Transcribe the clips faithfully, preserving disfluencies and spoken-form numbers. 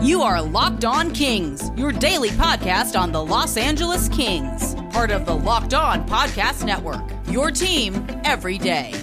You are Locked On Kings, your daily podcast on the Los Angeles Kings. Part of the Locked On Podcast Network, your team every day.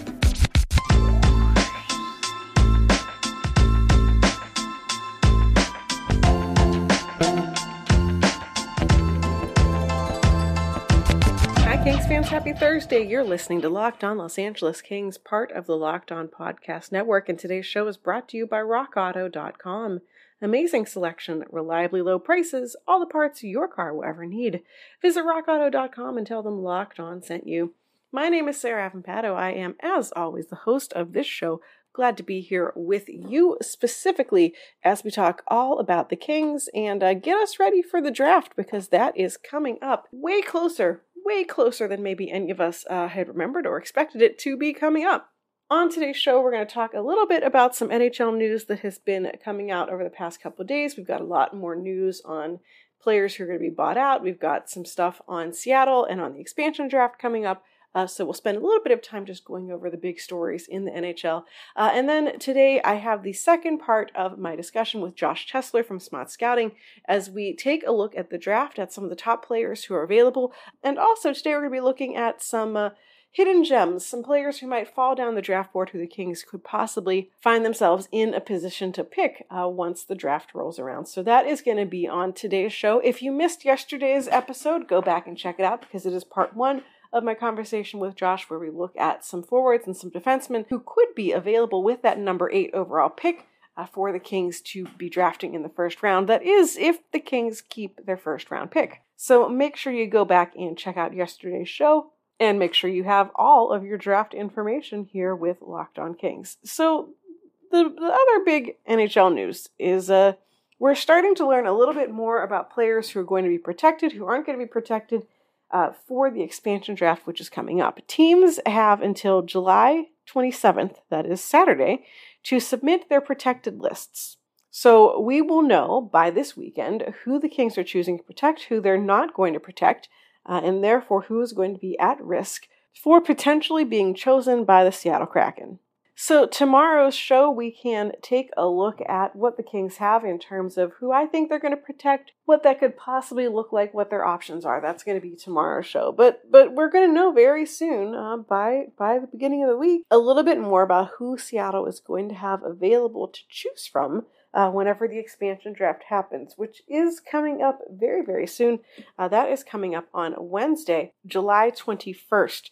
Kings fans, happy Thursday. You're listening to Locked On Los Angeles Kings, part of the Locked On Podcast Network, and today's show is brought to you by rock auto dot com. Amazing selection, reliably low prices, all the parts your car will ever need. Visit rock auto dot com and tell them Locked On sent you. My name is Sarah Avampato. I am, as always, the host of this show. Glad to be here with you specifically as we talk all about the Kings and uh, get us ready for the draft, because that is coming up way closer way closer than maybe any of us uh, had remembered or expected it to be coming up. On today's show, we're going to talk a little bit about some N H L news that has been coming out over the past couple of days. We've got a lot more news on players who are going to be bought out. We've got some stuff on Seattle and on the expansion draft coming up. Uh, so we'll spend a little bit of time just going over the big stories in the N H L. Uh, and then today I have the second part of my discussion with Josh Tesler from Smart Scouting as we take a look at the draft, at some of the top players who are available. And also today we're going to be looking at some uh, hidden gems, some players who might fall down the draft board who the Kings could possibly find themselves in a position to pick uh, once the draft rolls around. So that is going to be on today's show. If you missed yesterday's episode, go back and check it out because it is part one of my conversation with Josh, where we look at some forwards and some defensemen who could be available with that number eight overall pick uh, for the Kings to be drafting in the first round. That is, if the Kings keep their first round pick. So make sure you go back and check out yesterday's show, and make sure you have all of your draft information here with Locked On Kings. So the, the other big N H L news is uh, we're starting to learn a little bit more about players who are going to be protected, who aren't going to be protected, Uh, for the expansion draft, which is coming up. Teams have until July twenty-seventh, that is Saturday, to submit their protected lists. So we will know by this weekend who the Kings are choosing to protect, who they're not going to protect, uh, and therefore who is going to be at risk for potentially being chosen by the Seattle Kraken. So tomorrow's show, we can take a look at what the Kings have in terms of who I think they're going to protect, what that could possibly look like, what their options are. That's going to be tomorrow's show. But but we're going to know very soon, uh, by, by the beginning of the week, a little bit more about who Seattle is going to have available to choose from uh, whenever the expansion draft happens, which is coming up very, very soon. Uh, that is coming up on Wednesday, July twenty-first.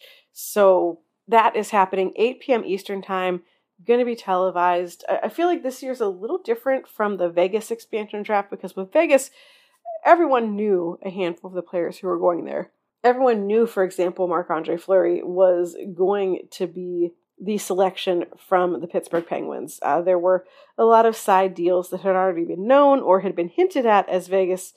So that is happening eight p.m. Eastern Time, going to be televised. I feel like this year's a little different from the Vegas expansion draft, because with Vegas, everyone knew a handful of the players who were going there. Everyone knew, for example, Marc-Andre Fleury was going to be the selection from the Pittsburgh Penguins. Uh, there were a lot of side deals that had already been known or had been hinted at as Vegas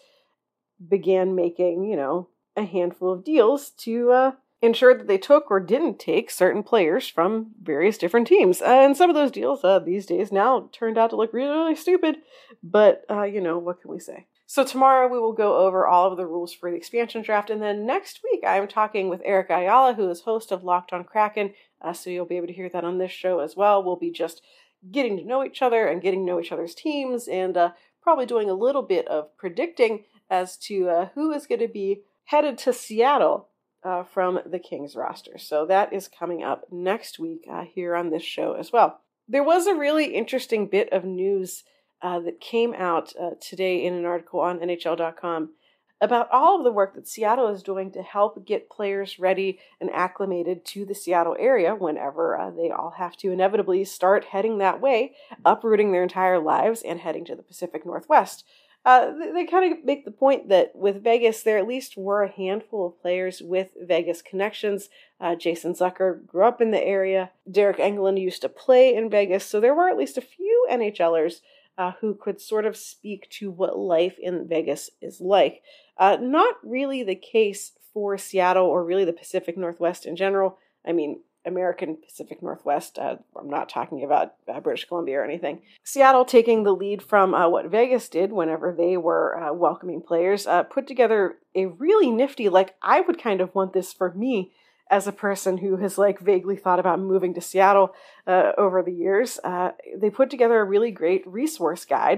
began making, you know, a handful of deals to uh, ensure that they took or didn't take certain players from various different teams. Uh, and some of those deals uh, these days now turned out to look really, really stupid. But, uh, you know, what can we say? So tomorrow we will go over all of the rules for the expansion draft. And then next week I am talking with Eric Ayala, who is host of Locked On Kraken. Uh, so you'll be able to hear that on this show as well. We'll be just getting to know each other and getting to know each other's teams, and uh, probably doing a little bit of predicting as to uh, who is going to be headed to Seattle Uh, from the Kings roster. So that is coming up next week uh, here on this show as well. There was a really interesting bit of news uh, that came out uh, today in an article on N H L dot com about all of the work that Seattle is doing to help get players ready and acclimated to the Seattle area whenever uh, they all have to inevitably start heading that way, uprooting their entire lives and heading to the Pacific Northwest. Uh, they, they kind of make the point that with Vegas, there at least were a handful of players with Vegas connections. Uh, Jason Zucker grew up in the area. Derek Engelland used to play in Vegas. So there were at least a few NHLers uh, who could sort of speak to what life in Vegas is like. Uh, not really the case for Seattle or really the Pacific Northwest in general. I mean, American Pacific Northwest. Uh, I'm not talking about uh, British Columbia or anything. Seattle, taking the lead from uh, what Vegas did whenever they were uh, welcoming players, uh, put together a really nifty, like, I would kind of want this for me as a person who has like vaguely thought about moving to Seattle uh, over the years. Uh, they put together a really great resource guide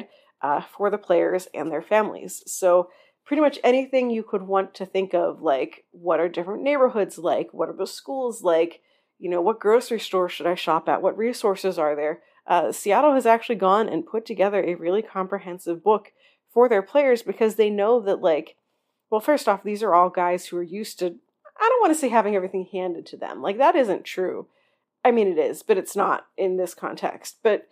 uh, for the players and their families. So pretty much anything you could want to think of, like what are different neighborhoods like? What are the schools like? You know, what grocery store should I shop at? What resources are there? Uh, Seattle has actually gone and put together a really comprehensive book for their players because they know that, like, well, first off, these are all guys who are used to, I don't want to say having everything handed to them. Like, that isn't true. I mean, it is, but it's not in this context. But,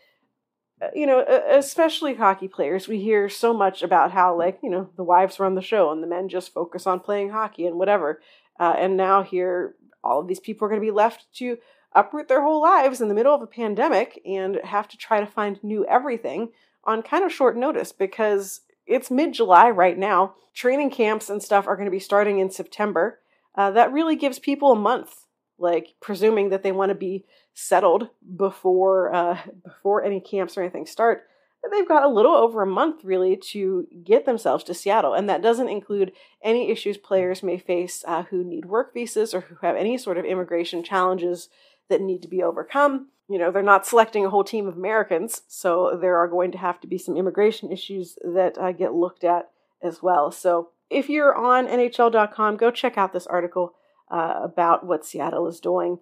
you know, especially hockey players, we hear so much about how, like, you know, the wives run the show and the men just focus on playing hockey and whatever. Uh, and now here, all of these people are going to be left to uproot their whole lives in the middle of a pandemic and have to try to find new everything on kind of short notice because it's mid-July right now. Training camps and stuff are going to be starting in September. Uh, that really gives people a month, like presuming that they want to be settled before uh, before any camps or anything start. They've got a little over a month really to get themselves to Seattle, and that doesn't include any issues players may face uh, who need work visas or who have any sort of immigration challenges that need to be overcome. You know, they're not selecting a whole team of Americans, so there are going to have to be some immigration issues that uh, get looked at as well. So if you're on N H L dot com, go check out this article uh, about what Seattle is doing,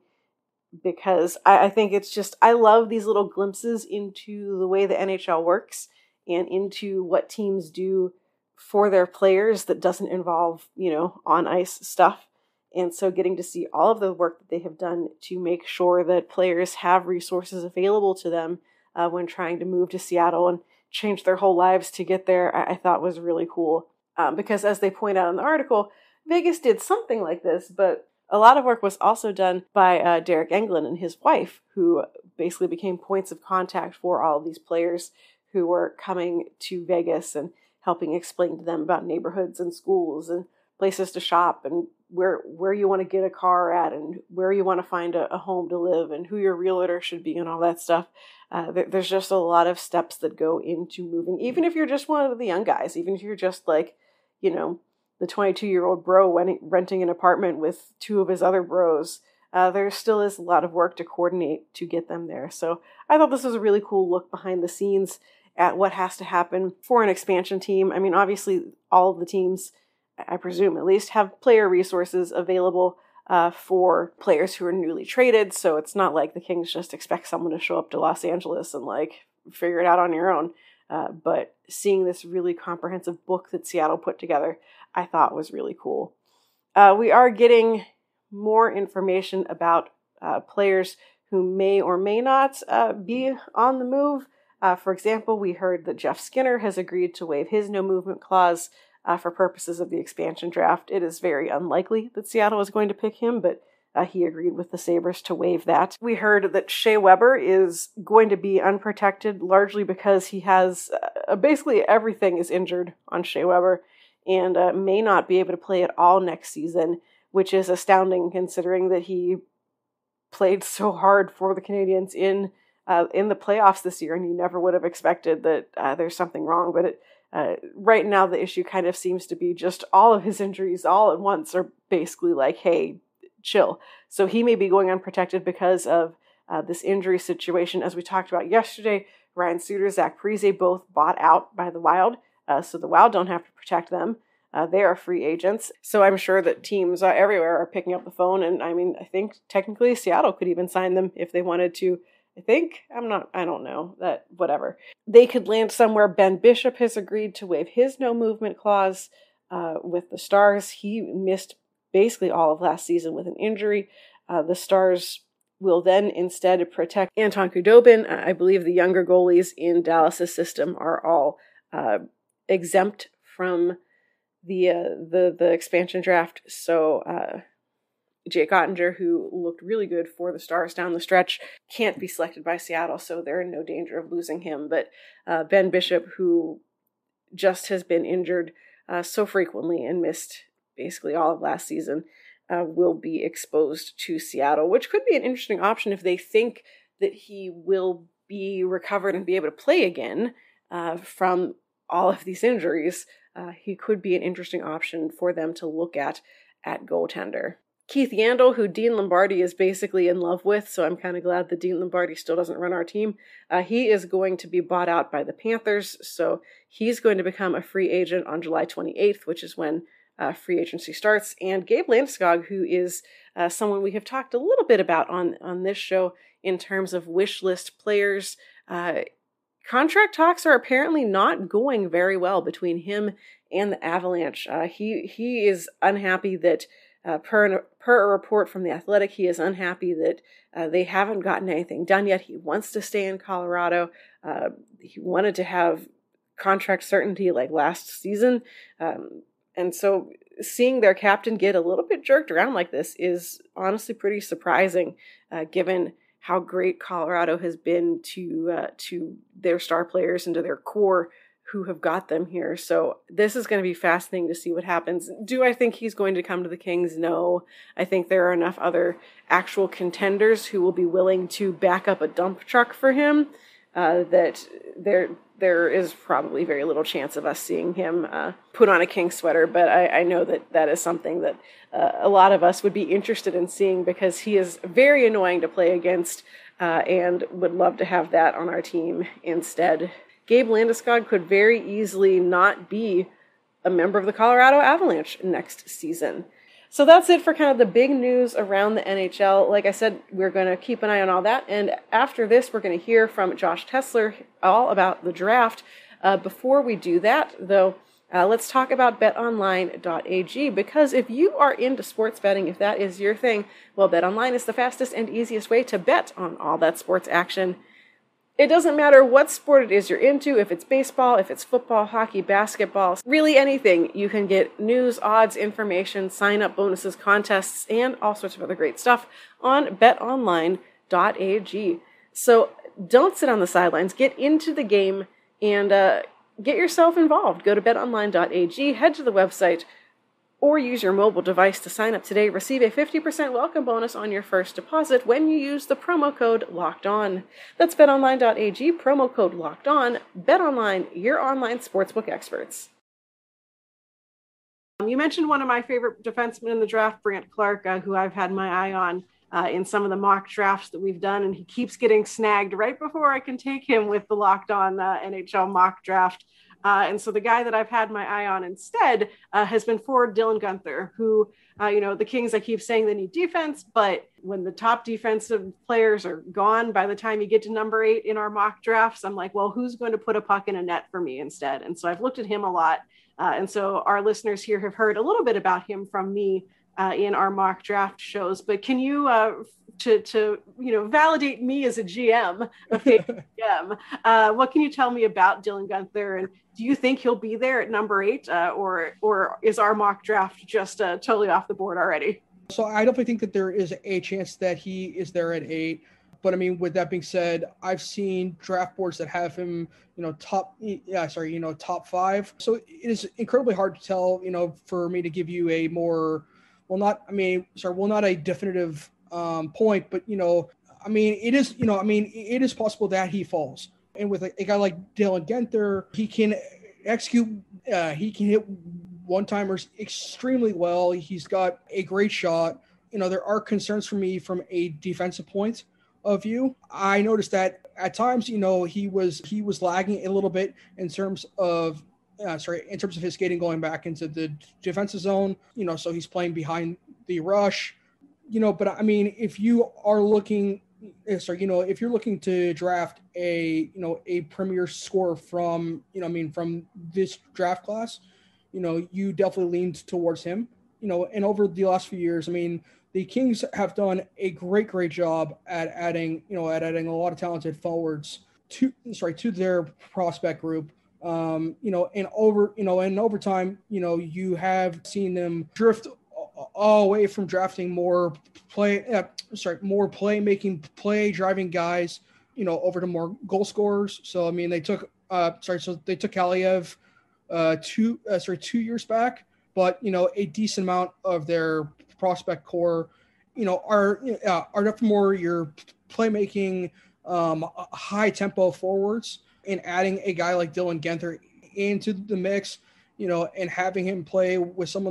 because I, I think it's just, I love these little glimpses into the way the N H L works and into what teams do for their players that doesn't involve, you know, on ice stuff. And so getting to see all of the work that they have done to make sure that players have resources available to them uh, when trying to move to Seattle and change their whole lives to get there, I, I thought was really cool. Um, because as they point out in the article, Vegas did something like this, but a lot of work was also done by uh, Derek Englund and his wife, who basically became points of contact for all of these players who were coming to Vegas and helping explain to them about neighborhoods and schools and places to shop and where where you want to get a car at and where you want to find a, a home to live and who your realtor should be and all that stuff. Uh, there, there's just a lot of steps that go into moving, even if you're just one of the young guys, even if you're just like, you know, the twenty-two-year-old bro renting an apartment with two of his other bros. Uh, there still is a lot of work to coordinate to get them there. So I thought this was a really cool look behind the scenes at what has to happen for an expansion team. I mean, obviously, all of the teams, I presume at least, have player resources available uh, for players who are newly traded. So it's not like the Kings just expect someone to show up to Los Angeles and like figure it out on your own. Uh, but seeing this really comprehensive book that Seattle put together, I thought was really cool. Uh, we are getting more information about uh, players who may or may not uh, be on the move. Uh, for example, we heard that Jeff Skinner has agreed to waive his no movement clause uh, for purposes of the expansion draft. It is very unlikely that Seattle is going to pick him, but Uh, he agreed with the Sabres to waive that. We heard that Shea Weber is going to be unprotected largely because he has uh, basically everything is injured on Shea Weber and uh, may not be able to play at all next season, which is astounding considering that he played so hard for the Canadiens in uh, in the playoffs this year, and you never would have expected that uh, there's something wrong. But it, uh, right now the issue kind of seems to be just all of his injuries all at once are basically like, hey, chill. So he may be going unprotected because of uh, this injury situation. As we talked about yesterday, Ryan Suter, Zach Parise both bought out by the Wild, uh, so the Wild don't have to protect them. Uh, they are free agents. So I'm sure that teams uh, everywhere are picking up the phone, and I mean, I think technically Seattle could even sign them if they wanted to. I think, I'm not, I don't know, that, whatever. They could land somewhere. Ben Bishop has agreed to waive his no movement clause uh, with the Stars. He missed basically all of last season with an injury. Uh, the Stars will then instead protect Anton Khudobin. I believe the younger goalies in Dallas' system are all uh, exempt from the, uh, the the expansion draft. So uh, Jake Ottinger, who looked really good for the Stars down the stretch, can't be selected by Seattle, so they're in no danger of losing him. But uh, Ben Bishop, who just has been injured uh, so frequently and missed basically all of last season, uh, will be exposed to Seattle, which could be an interesting option if they think that he will be recovered and be able to play again uh, from all of these injuries. Uh, he could be an interesting option for them to look at at goaltender. Keith Yandel, who Dean Lombardi is basically in love with, so I'm kind of glad that Dean Lombardi still doesn't run our team. Uh, he is going to be bought out by the Panthers, so he's going to become a free agent on July twenty-eighth, which is when uh, free agency starts. And Gabe Landeskog, who is uh, someone we have talked a little bit about on, on this show in terms of wish list players. Uh, contract talks are apparently not going very well between him and the Avalanche. Uh, he he is unhappy that Uh, per, per a report from The Athletic, he is unhappy that uh, they haven't gotten anything done yet. He wants to stay in Colorado. Uh, he wanted to have contract certainty like last season. Um, and so seeing their captain get a little bit jerked around like this is honestly pretty surprising, uh, given how great Colorado has been to uh, to their star players and to their core who have got them here. So this is going to be fascinating to see what happens. Do I think he's going to come to the Kings? No. I think there are enough other actual contenders who will be willing to back up a dump truck for him uh, that there there is probably very little chance of us seeing him uh, put on a King sweater. But I, I know that that is something that uh, a lot of us would be interested in seeing, because he is very annoying to play against uh, and would love to have that on our team instead. Gabe Landeskog could very easily not be a member of the Colorado Avalanche next season. So that's it for kind of the big news around the N H L. Like I said, we're going to keep an eye on all that. And after this, we're going to hear from Josh Tesler all about the draft. Uh, before we do that, though, uh, let's talk about bet online dot a g, because if you are into sports betting, if that is your thing, well, BetOnline is the fastest and easiest way to bet on all that sports action. It doesn't matter what sport it is you're into, if it's baseball, if it's football, hockey, basketball, really anything. You can get news, odds, information, sign-up bonuses, contests, and all sorts of other great stuff on bet online dot a g. So don't sit on the sidelines. Get into the game and uh, get yourself involved. Go to bet online dot a g, head to the website, or use your mobile device to sign up today. Receive a fifty percent welcome bonus on your first deposit when you use the promo code LOCKEDON. That's bet online dot a g, promo code LOCKEDON. BetOnline, your online sportsbook experts. Um, you mentioned one of my favorite defensemen in the draft, Brandt Clarke, uh, who I've had my eye on uh, in some of the mock drafts that we've done, and he keeps getting snagged right before I can take him with the Locked On uh, N H L mock draft. Uh, and so the guy that I've had my eye on instead uh, has been forward Dylan Guenther, who, uh, you know, the Kings, I keep saying they need defense, but when the top defensive players are gone by the time you get to number eight in our mock drafts, I'm like, well, who's going to put a puck in a net for me instead? And so I've looked at him a lot. Uh, and so our listeners here have heard a little bit about him from me uh, in our mock draft shows. But can you, uh, to, to you know, validate me as a G M, a fake G M, uh, what can you tell me about Dylan Guenther? And do you think he'll be there at number eight, uh, or or is our mock draft just uh, totally off the board already? So I definitely think that there is a chance that he is there at eight. But I mean, with that being said, I've seen draft boards that have him, you know, top, yeah, sorry, you know, top five. So it is incredibly hard to tell, you know, for me to give you a more, well, not, I mean, sorry, well, not a definitive um, point, but, you know, I mean, it is, you know, I mean, it is possible that he falls. And with a, a guy like Dylan Guenther, he can execute, uh, he can hit one-timers extremely well. He's got a great shot. You know, there are concerns for me from a defensive point of view. I noticed that at times, you know, he was he was lagging a little bit in terms of, uh, sorry, in terms of his skating going back into the defensive zone. You know, so he's playing behind the rush. You know, but I mean, if you are looking, sorry, you know, if you're looking to draft a, you know, a premier scorer from, you know, I mean, from this draft class, you know, you definitely leaned towards him. You know, and over the last few years, I mean, the Kings have done a great, great job at adding, you know, at adding a lot of talented forwards to, sorry, to their prospect group. Um, you know, and over, you know, and over time, you know, you have seen them drift all away from drafting more play, uh, sorry, more playmaking, play driving guys, you know, over to more goal scorers. So, I mean, they took, uh, sorry, so they took Kaliev, uh, two, uh, sorry, two years back, but, you know, a decent amount of their prospect core, you know, are, uh, are definitely more your playmaking, um, high tempo forwards, and adding a guy like Dylan Guenther into the mix, you know, and having him play with someone like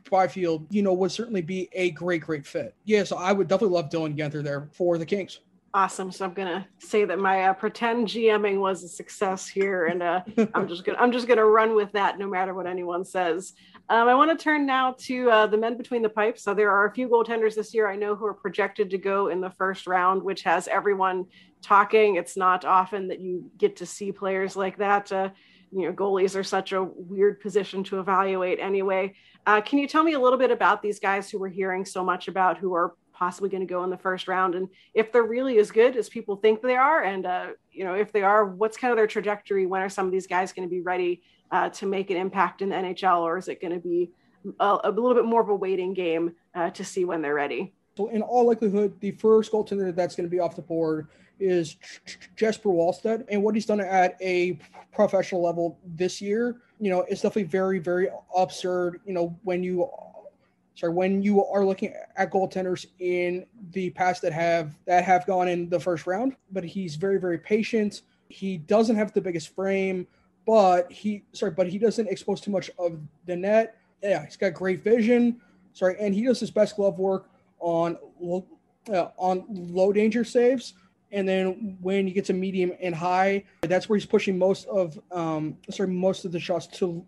Byfield, you know, would certainly be a great, great fit. Yeah, so I would definitely love Dylan Guenther there for the Kings. Awesome. So I'm gonna say that my uh, pretend GMing was a success here, and uh, I'm just gonna I'm just gonna run with that, no matter what anyone says. Um, I want to turn now to uh, the men between the pipes. So there are a few goaltenders this year I know who are projected to go in the first round, which has everyone talking. It's not often that you get to see players like that. Uh, you know, goalies are such a weird position to evaluate anyway. Uh, can you tell me a little bit about these guys who we're hearing so much about, who are possibly going to go in the first round, and if they're really as good as people think they are, and uh, you know, if they are, what's kind of their trajectory? When are some of these guys going to be ready uh, to make an impact in the N H L, or is it going to be a, a little bit more of a waiting game uh, to see when they're ready? So in all likelihood, the first goaltender that's going to be off the board is Jesper Wallstedt, and what he's done at a professional level this year, you know, it's definitely very, very absurd. You know, when you Sorry, when you are looking at goaltenders in the past that have that have gone in the first round, but he's very, very patient. He doesn't have the biggest frame, but he sorry, but he doesn't expose too much of the net. Yeah, he's got great vision. Sorry, and he does his best glove work on uh, on low danger saves. And then when you get to medium and high, that's where he's pushing most of um sorry most of the shots to.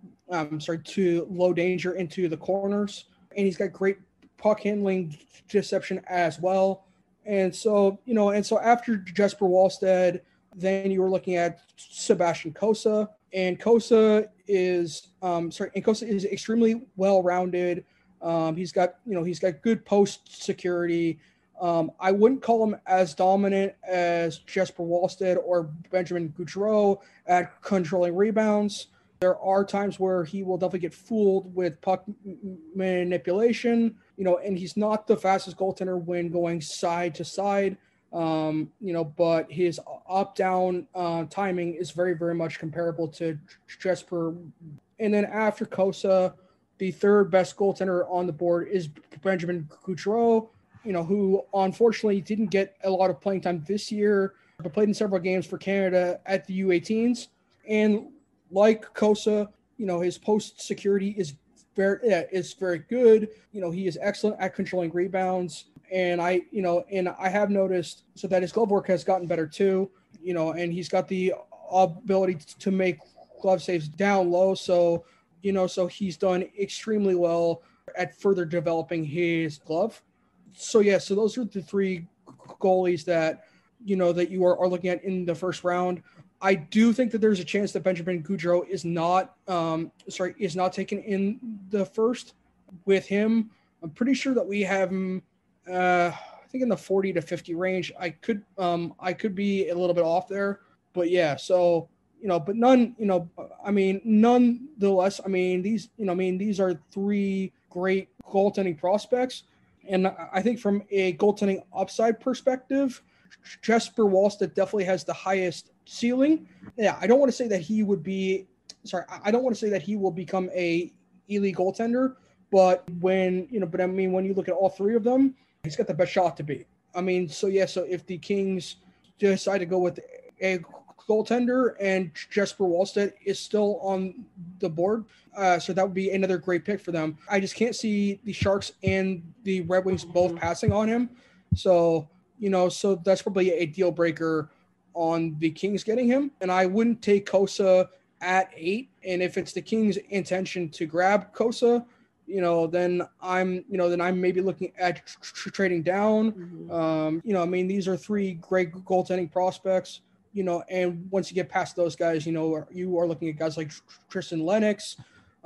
Um, sorry, to low danger into the corners. And he's got great puck handling deception as well. And so, you know, and so after Jesper Wallstedt, then you were looking at Sebastian Cossa. And Cossa is, um, sorry, and Cossa is extremely well-rounded. Um, he's got, you know, he's got good post security. Um, I wouldn't call him as dominant as Jesper Wallstedt or Benjamin Gaudreau at controlling rebounds. There are times where he will definitely get fooled with puck manipulation, you know, and he's not the fastest goaltender when going side to side, um, you know, but his up-down uh, timing is very, very much comparable to Jesper. And then after Cossa, the third best goaltender on the board is Benjamin Gaudreau, you know, who unfortunately didn't get a lot of playing time this year, but played in several games for Canada at the U eighteens. And like Cossa, you know, his post security is very yeah, is very good. You know, he is excellent at controlling rebounds. And I, you know, and I have noticed so that his glove work has gotten better too, you know, and he's got the ability to make glove saves down low. So, you know, so he's done extremely well at further developing his glove. So, yeah, so those are the three goalies that, you know, that you are, are looking at in the first round. I do think that there's a chance that Benjamin Gaudreau is not, um, sorry, is not taken in the first with him. I'm pretty sure that we have him, uh, I think in the forty to fifty range. I could, um, I could be a little bit off there, but yeah. So, you know, but none, you know, I mean, nonetheless, I mean, these, you know, I mean, these are three great goaltending prospects. And I think from a goaltending upside perspective, Jesper Wallstedt definitely has the highest ceiling. Yeah, I don't want to say that he would be, sorry, I don't want to say that he will become a elite goaltender, but when, you know, but I mean, when you look at all three of them, he's got the best shot to be. I mean, so yeah, so if the Kings decide to go with a goaltender and Jesper Wallstedt is still on the board, uh, so that would be another great pick for them. I just can't see the Sharks and the Red Wings both passing on him. So, you know, so that's probably a deal breaker on the Kings getting him. And I wouldn't take Cossa at eight. And if it's the Kings' intention to grab Cossa, you know, then I'm, you know, then I'm maybe looking at tr- trading down. Mm-hmm. Um, you know, I mean, these are three great goaltending prospects, you know, and once you get past those guys, you know, you are looking at guys like Tristan Lennox,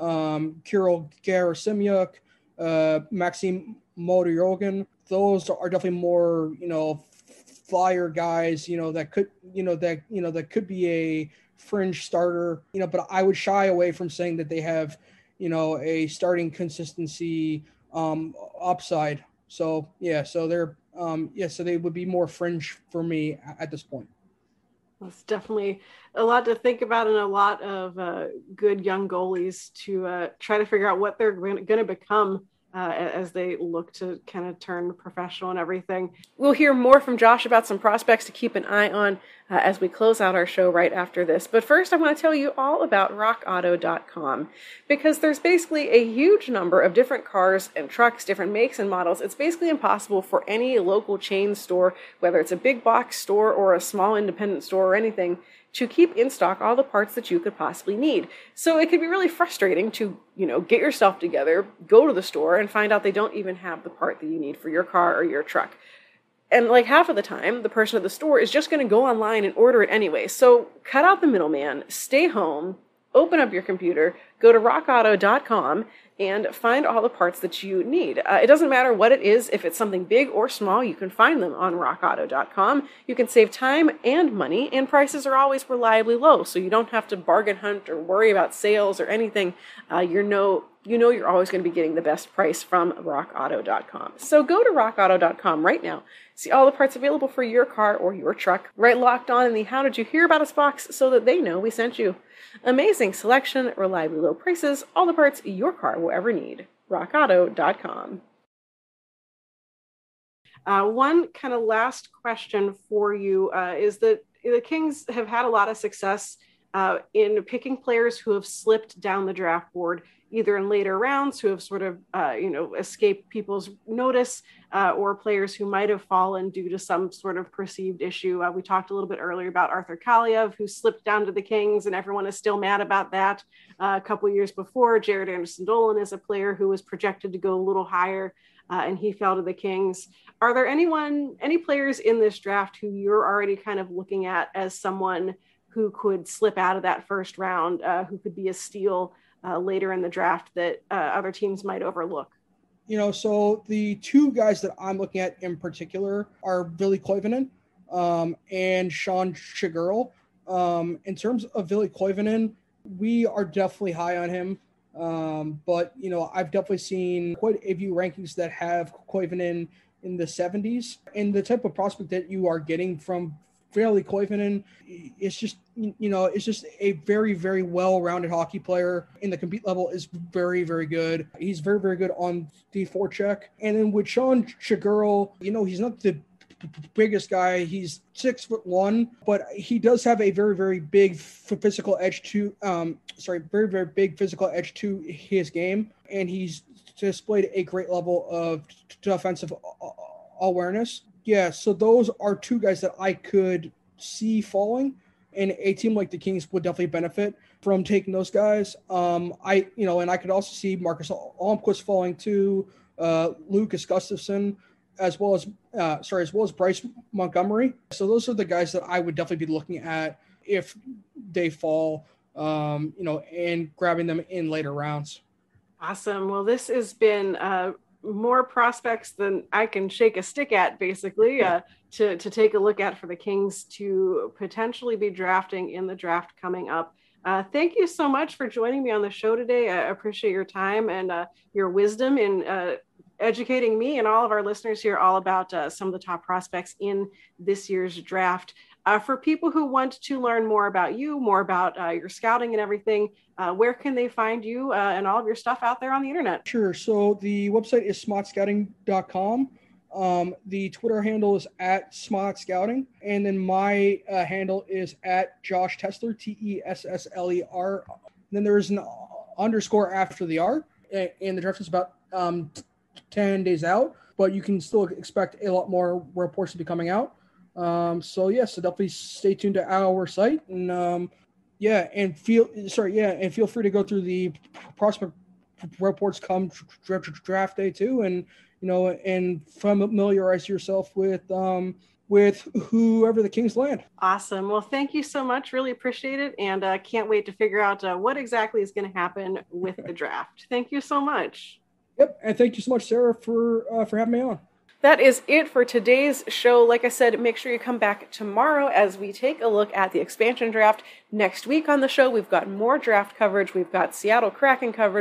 um, Kirill Gerasimyuk, uh, Maxim Motorogin. Those are definitely more, you know, flyer guys, you know, that could, you know, that, you know, that could be a fringe starter, you know, but I would shy away from saying that they have, you know, a starting consistency um, upside. So, yeah, so they're, um, yeah, so they would be more fringe for me at this point. That's definitely a lot to think about, and a lot of uh, good young goalies to uh, try to figure out what they're going to become uh, as they look to kind of turn professional and everything. We'll hear more from Josh about some prospects to keep an eye on uh, as we close out our show right after this. But first, I want to tell you all about rock auto dot com, because there's basically a huge number of different cars and trucks, different makes and models. It's basically impossible for any local chain store, whether it's a big box store or a small independent store or anything, to keep in stock all the parts that you could possibly need. So it can be really frustrating to, you know, get yourself together, go to the store, and find out they don't even have the part that you need for your car or your truck. And like half of the time, the person at the store is just going to go online and order it anyway. So cut out the middleman, stay home, open up your computer, go to rock auto dot com, and find all the parts that you need. Uh, it doesn't matter what it is, if it's something big or small, you can find them on rock auto dot com. You can save time and money, and prices are always reliably low, so you don't have to bargain hunt or worry about sales or anything. Uh, you know you know you're always going to be getting the best price from rock auto dot com. So go to rock auto dot com right now. See all the parts available for your car or your truck. Write Locked On in the How Did You Hear About Us box so that they know we sent you. Amazing selection, reliably low prices, all the parts your car will ever need. rock auto dot com. Uh, one kind of last question for you uh, is that the Kings have had a lot of success uh, in picking players who have slipped down the draft board, either in later rounds, who have sort of, uh, you know, escaped people's notice, uh, or players who might have fallen due to some sort of perceived issue. Uh, we talked a little bit earlier about Arthur Kaliev, who slipped down to the Kings, and everyone is still mad about that. Uh, a couple years before, Jared Anderson-Dolan is a player who was projected to go a little higher, uh, and he fell to the Kings. Are there anyone, any players in this draft who you're already kind of looking at as someone who could slip out of that first round, uh, who could be a steal Uh, later in the draft that uh, other teams might overlook? You know, so the two guys that I'm looking at in particular are Ville Koivunen um, and Sean Shigurl. Um, in terms of Ville Koivunen, we are definitely high on him. Um, but, you know, I've definitely seen quite a few rankings that have Koivunen in the seventies. And the type of prospect that you are getting from Ville Koivunen, it's just, you know, it's just a very, very well-rounded hockey player. In the compete level is very, very good. He's very, very good on the forecheck. And then with Sean Shigurl, you know, he's not the biggest guy. He's six foot one, but he does have a very, very big physical edge to, um, sorry, very, very big physical edge to his game. And he's displayed a great level of defensive awareness. Yeah, so those are two guys that I could see falling, and a team like the Kings would definitely benefit from taking those guys. Um, I, you know, and I could also see Marcus Almquist falling to uh, Lucas Gustafsson, as well as, uh, sorry, as well as Bryce Montgomery. So those are the guys that I would definitely be looking at if they fall, um, you know, and grabbing them in later rounds. Awesome. Well, this has been uh, more prospects than I can shake a stick at, basically, uh, to, to take a look at for the Kings to potentially be drafting in the draft coming up. Uh, thank you so much for joining me on the show today. I appreciate your time and uh, your wisdom in uh, educating me and all of our listeners here all about uh, some of the top prospects in this year's draft. Uh, for people who want to learn more about you, more about uh, your scouting and everything, uh, where can they find you uh, and all of your stuff out there on the internet? Sure. So the website is smart scouting dot com. Um, the Twitter handle is at Smart Scouting. And then my uh, handle is at Josh Tessler, T E S S L E R. Then there is an underscore after the R. And the draft is about um, ten days out, but you can still expect a lot more reports to be coming out. Um, so yeah, so definitely stay tuned to our site, and um, yeah, and feel sorry, yeah, and feel free to go through the prospect reports come draft day too, and you know, and familiarize yourself with um, with whoever the Kings land. Awesome. Well, thank you so much. Really appreciate it, and uh, can't wait to figure out uh, what exactly is going to happen with the draft. Thank you so much. Yep, and thank you so much, Sarah, for uh, for having me on. That is it for today's show. Like I said, make sure you come back tomorrow as we take a look at the expansion draft. Next week on the show, we've got more draft coverage. We've got Seattle Kraken coverage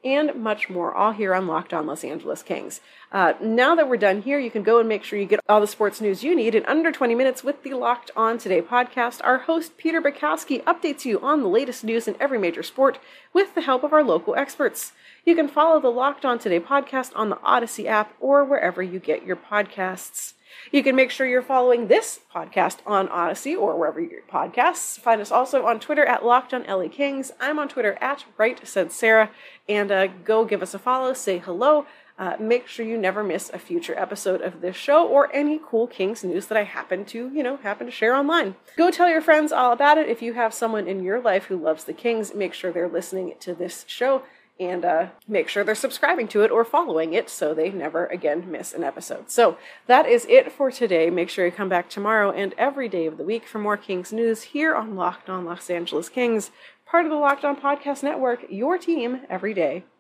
and much more, all here on Locked On Los Angeles Kings. Uh, now that we're done here, you can go and make sure you get all the sports news you need in under twenty minutes with the Locked On Today podcast. Our host, Peter Bukowski, updates you on the latest news in every major sport with the help of our local experts. You can follow the Locked On Today podcast on the Odyssey app or wherever you get your podcasts. You can make sure you're following this podcast on Odyssey or wherever you get podcasts. Find us also on Twitter at Locked On L A Kings. I'm on Twitter at Right Said Sarah. And uh, go give us a follow, say hello. Uh, make sure you never miss a future episode of this show or any cool Kings news that I happen to, you know, happen to share online. Go tell your friends all about it. If you have someone in your life who loves the Kings, make sure they're listening to this show. And uh, make sure they're subscribing to it or following it so they never again miss an episode. So that is it for today. Make sure you come back tomorrow and every day of the week for more Kings news here on Locked On Los Angeles Kings, part of the Locked On Podcast Network, your team every day.